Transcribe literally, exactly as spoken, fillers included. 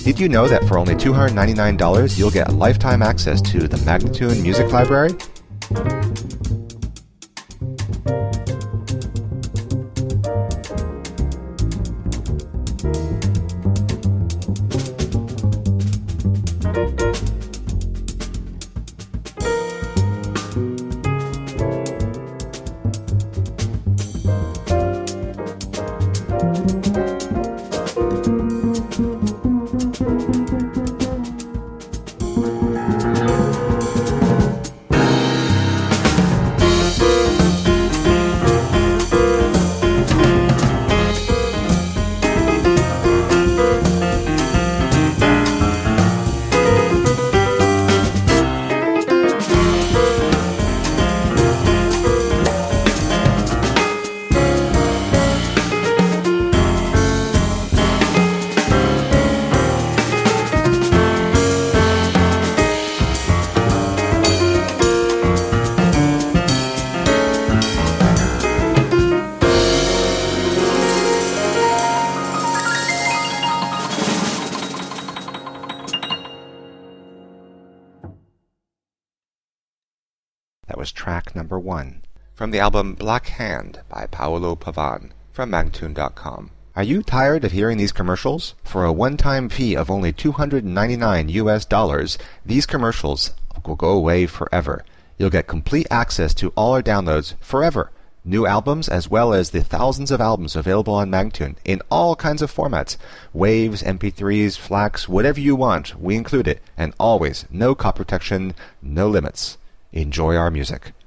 Did you know that for only two hundred ninety-nine dollars you'll get lifetime access to the Magnatune Music Library? That was track number one from the album Black Hand by Paolo Pavan from Magnatune dot com. Are you tired of hearing these commercials? For a one-time fee of only two hundred ninety-nine U S dollars, these commercials will go away forever. You'll get complete access to all our downloads forever. New albums as well as the thousands of albums available on Magnatune in all kinds of formats. Waves, M P threes, FLACs, whatever you want, we include it. And always, no copy protection, no limits. Enjoy our music.